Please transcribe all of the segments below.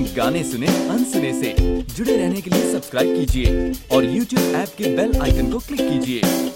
गाने सुने अनसुने से। जुड़े रहने के लिए सब्सक्राइब कीजिए और YouTube ऐप के बेल आइकन को क्लिक कीजिए।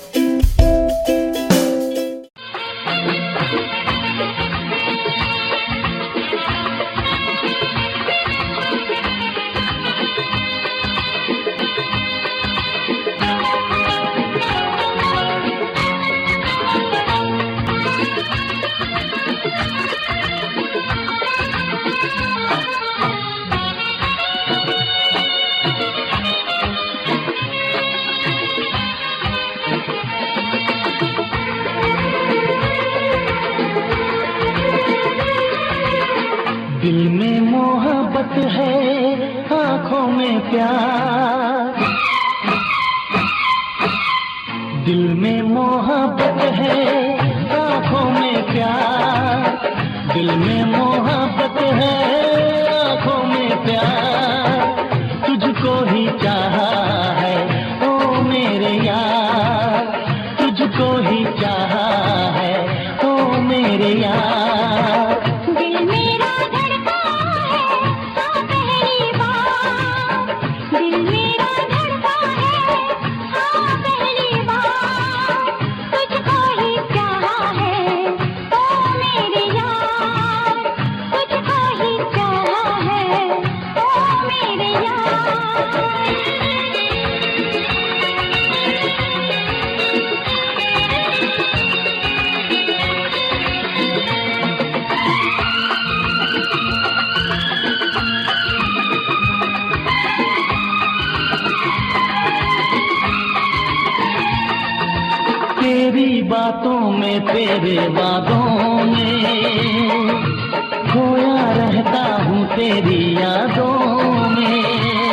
दिल में मोहब्बत है, आँखों में प्यार। दिल में मोहब्बत है, आँखों में प्यार। दिल में मोहब्बत है, आँखों में प्यार। तुझको ही चाहा है ओ मेरे यार, तुझको ही चाहा है ओ मेरे यार। दिल मेरा धड़का है हाँ पहली बार, दिल मेरा धड़का है हाँ पहली बार। तुझको ही चाहा है ओ मेरे यार, तुझको ही चाहा है ओ मेरे यार। तेरी बातों में तेरे वादों में खोया रहता हूँ तेरी यादों में।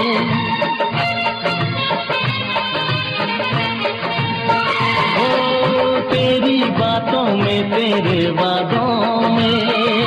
ओ तेरी बातों में तेरे वादों में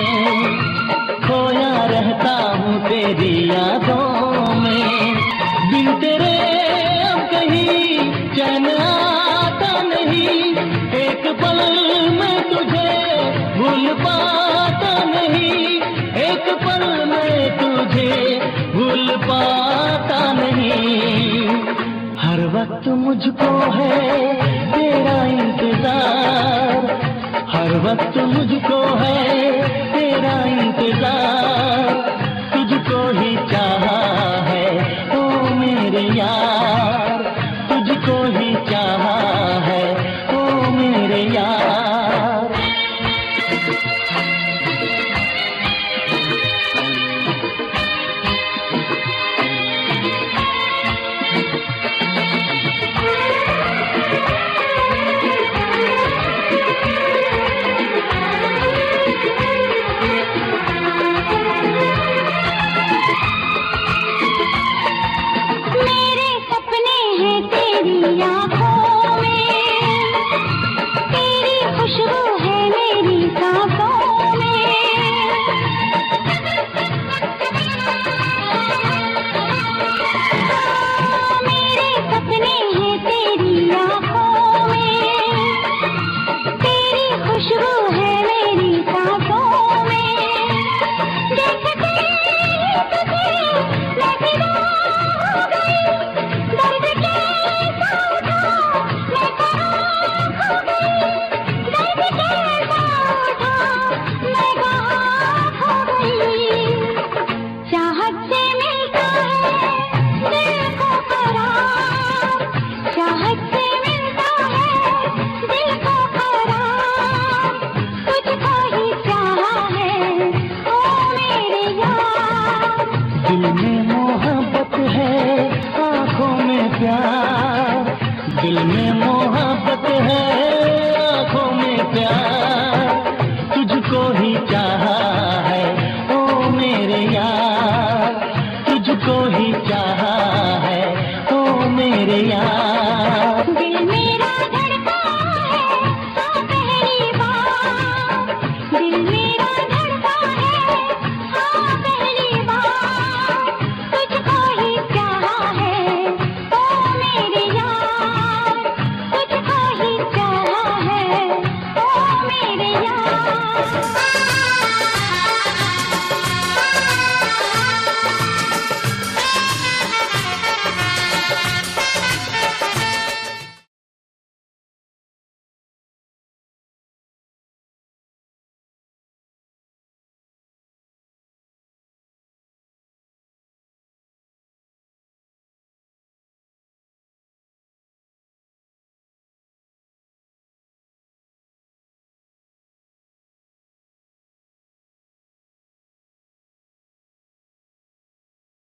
खोया रहता हूँ तेरी यादों में। बिन तेरे अब कहीं चैन आता नहीं, एक पल में तुझे भूल पाता नहीं, एक पल में तुझे भूल पाता नहीं। हर वक्त मुझको है तेरा इंतजार, हर वक्त मुझको है तेरा इंतजार।